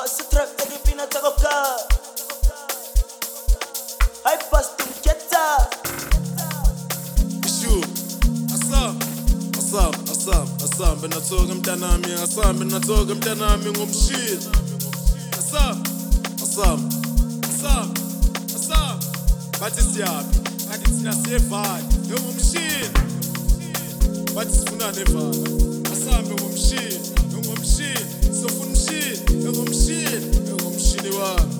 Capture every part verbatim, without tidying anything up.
se trata de pina tagoka. Ai pastum keta. Ishu, asam, asam, asam, asam. Benatoka mtanami, asam, benatoka mtanami ngomshit. Asam, asam, asam, asam. Bathi siyapi, bathi thina siyevana, ngomshit. Bathi sifuna nevana, asambe ngomshit, ngomshit. Sofuna umshit, ngomshit, ngomshini wami.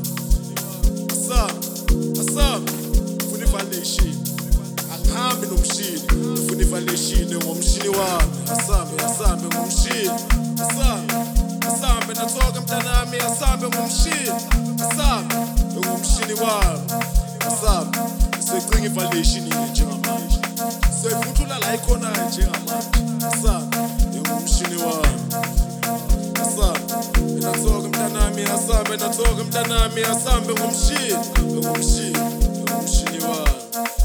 Asam, asam, funa ivalation. Angihambi nomshini, ngifuna ivalation ngomshini wami. Asambe, asambe ngomshini. Asambe, asambe natoka mtanami, asambe ngomshini. Asambe ngomshini wami. Asambe, secinga ivalation njengamanje. Soyivuthula la ikhona njengamanje. Asambe ngomshini wami. Asambe, natoka mtanami, asambe natoka mtanami, asambe ngomshini, ngomshini, ngomshini wami.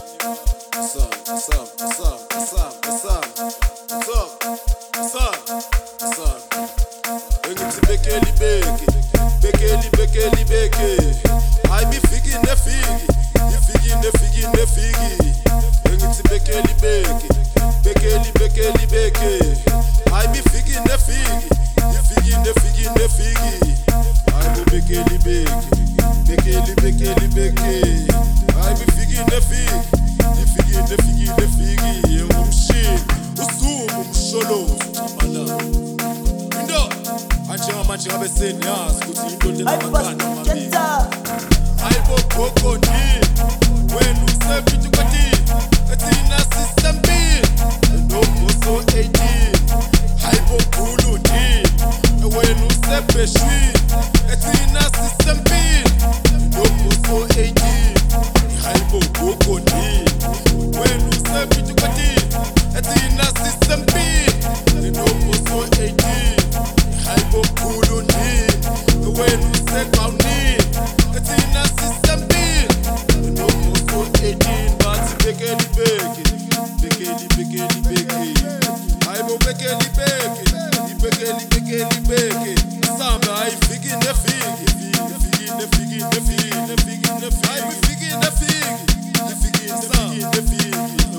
Asam, asam, asam, asam, asam, asam, asam, asam. Engithi bekeli beke, bekeli bekeli beke. Hayi bifiki nefiki, ifiki nefiki nefiki. Engithi bekeli beke, bekeli bekeli beke. Hayi bifiki nefiki, ifiki nefiki nefiki. Hayi bo bekeli beke, bekeli bekeli beke. Hayi bifiki nefiki. Nefiki, nefiki, nefiki, ngomshini usumu umsholozo ngamalanga. Into anjengamanje ngabe seniyazi ukuthi into lenamakanda amabili. Hayibo gogo ndini, wena usefithi kwathini, ethina sisempini, enogoso eighteen. Hayibo bhulu ndini, wena usebheshwini, ethina sisempini, enogoso eighteen. Hayibo gogo ndini. When you say pretty quatty, at the nasty stampede, the noble so eighteen, hypo cool on him. When you say county, at the nasty stampede, the noble so eighteen, but bekeli beke, bekeli bekeli beke, hypo bekeli beke, bekeli bekeli beke. Samba I figi ne figi, figi ne figi ne figi ne figi ne figi, I figi ne figi, figi ne figi ne figi.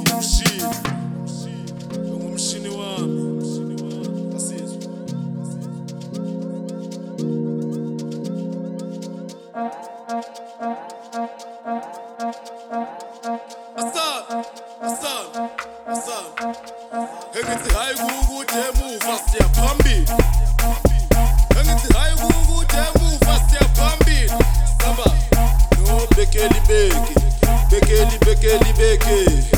Ngomshini wami asizwe. Asam, asam, asam. Engithi hayi ukuthi emuva siyaphambili. Engithi hayi ukuthi emuva siyaphambili. Samba no bekeli beke, bekeli bekeli beke.